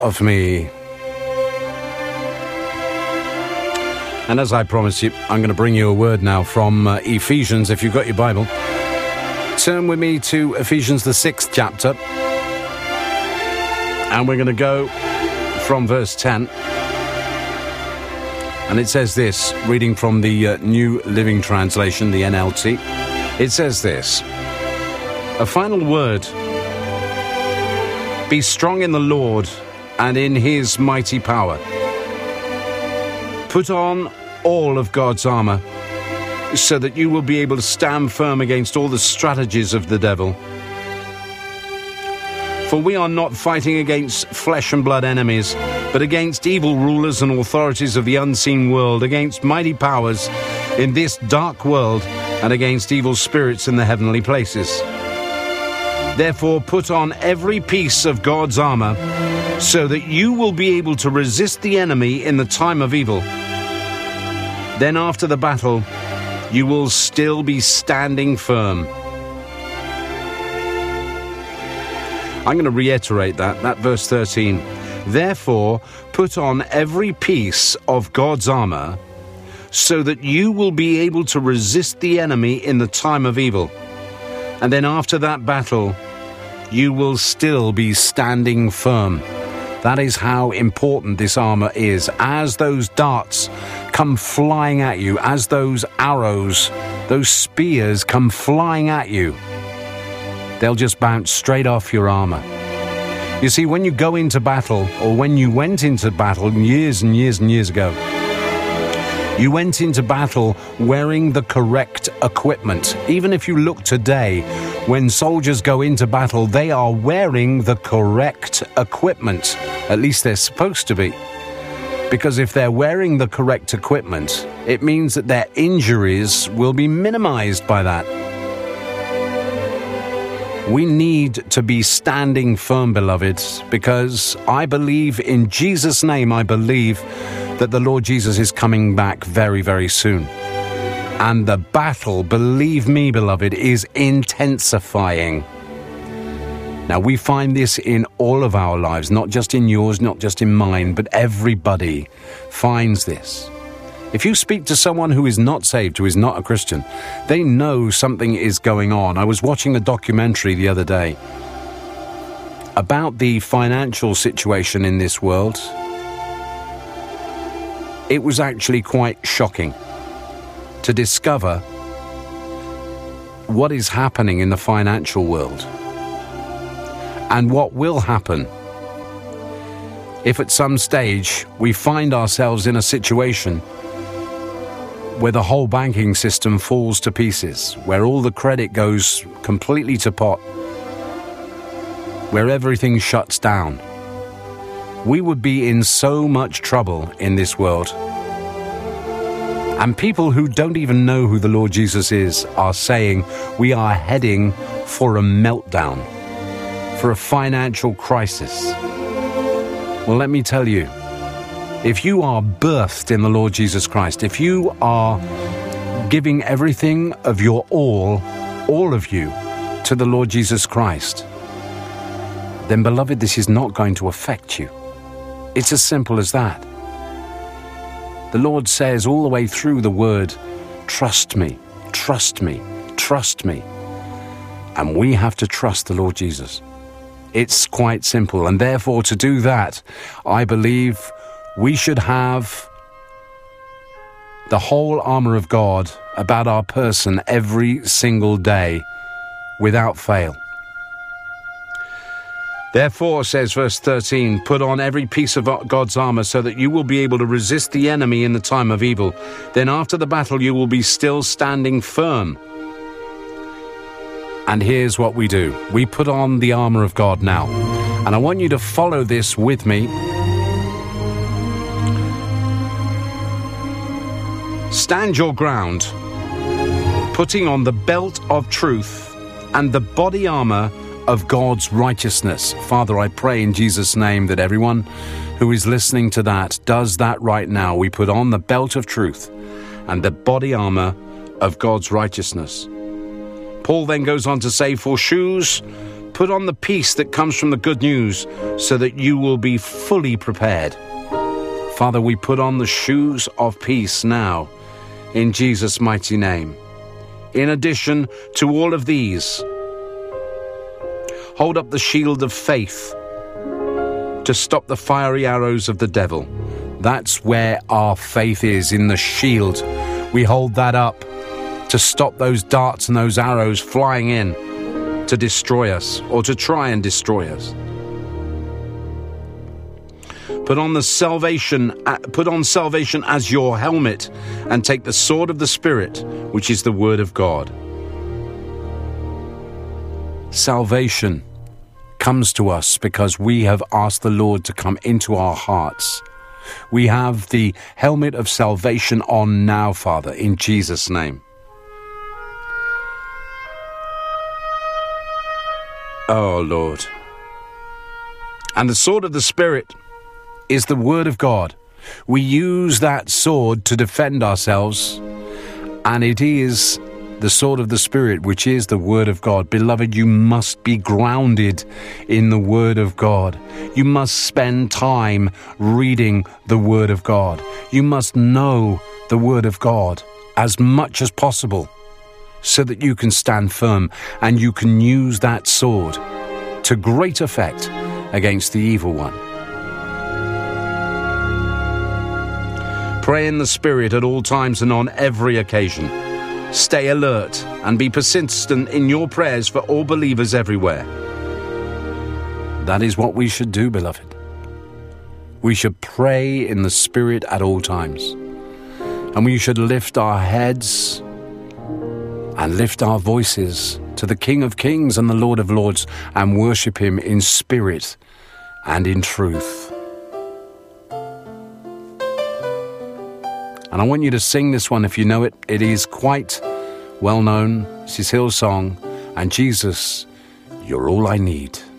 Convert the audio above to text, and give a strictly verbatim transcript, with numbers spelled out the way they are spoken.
of me. And as I promised you, I'm going to bring you a word now from uh, Ephesians. If you've got your Bible, turn with me to Ephesians, the sixth chapter. And we're going to go from verse ten. And it says this, reading from the uh, New Living Translation, the N L T. It says this: a final word. Be strong in the Lord and in his mighty power. Put on all of God's armor so that you will be able to stand firm against all the strategies of the devil. For we are not fighting against flesh and blood enemies, but against evil rulers and authorities of the unseen world, against mighty powers in this dark world, and against evil spirits in the heavenly places. Therefore, put on every piece of God's armor so that you will be able to resist the enemy in the time of evil. Then after the battle, you will still be standing firm. I'm going to reiterate that, that verse thirteen. Therefore, put on every piece of God's armor so that you will be able to resist the enemy in the time of evil. And then after that battle, you will still be standing firm. That is how important this armor is. As those darts come flying at you, as those arrows, those spears come flying at you, they'll just bounce straight off your armor. You see, when you go into battle, or when you went into battle years and years and years ago, you went into battle wearing the correct equipment. Even if you look today, when soldiers go into battle, they are wearing the correct equipment. At least they're supposed to be. Because if they're wearing the correct equipment, it means that their injuries will be minimized by that. We need to be standing firm, beloved, because I believe in Jesus' name, I believe that the Lord Jesus is coming back very, very soon. And the battle, believe me, beloved, is intensifying. Now, we find this in all of our lives, not just in yours, not just in mine, but everybody finds this. If you speak to someone who is not saved, who is not a Christian, they know something is going on. I was watching a documentary the other day about the financial situation in this world. It was actually quite shocking to discover what is happening in the financial world and what will happen if at some stage we find ourselves in a situation where the whole banking system falls to pieces, where all the credit goes completely to pot, where everything shuts down. We would be in so much trouble in this world. And people who don't even know who the Lord Jesus is are saying we are heading for a meltdown, for a financial crisis. Well, let me tell you, if you are birthed in the Lord Jesus Christ, if you are giving everything of your all, all of you, to the Lord Jesus Christ, then, beloved, this is not going to affect you. It's as simple as that. The Lord says all the way through the word, trust me, trust me, trust me. And we have to trust the Lord Jesus. It's quite simple. And therefore, to do that, I believe we should have the whole armor of God about our person every single day without fail. Therefore, says verse thirteen, put on every piece of God's armor so that you will be able to resist the enemy in the time of evil. Then after the battle, you will be still standing firm. And here's what we do. We put on the armor of God now. And I want you to follow this with me. Stand your ground, putting on the belt of truth and the body armor of God's righteousness. Father, I pray in Jesus' name that everyone who is listening to that does that right now. We put on the belt of truth and the body armor of God's righteousness. Paul then goes on to say, for shoes, put Put on the peace that comes from the good news so that you will be fully prepared. Father, we put on the shoes of peace now in Jesus' mighty name. In addition to all of these, hold up the shield of faith to stop the fiery arrows of the devil. That's where our faith is, in the shield. We hold that up to stop those darts and those arrows flying in to destroy us or to try and destroy us. Put on the salvation, put on salvation as your helmet and take the sword of the Spirit, which is the word of God. Salvation comes to us because we have asked the Lord to come into our hearts. We have the helmet of salvation on now, Father, in Jesus' name. Oh, Lord. And the sword of the Spirit is the word of God. We use that sword to defend ourselves, and it is the sword of the Spirit, which is the word of God. Beloved, you must be grounded in the word of God. You must spend time reading the word of God. You must know the word of God as much as possible so that you can stand firm and you can use that sword to great effect against the evil one. Pray in the Spirit at all times and on every occasion. Stay alert and be persistent in your prayers for all believers everywhere. That is what we should do, beloved. We should pray in the Spirit at all times. And we should lift our heads and lift our voices to the King of Kings and the Lord of Lords and worship him in spirit and in truth. And I want you to sing this one if you know it. It is quite well known. It's his Hillsong. And Jesus, you're all I need.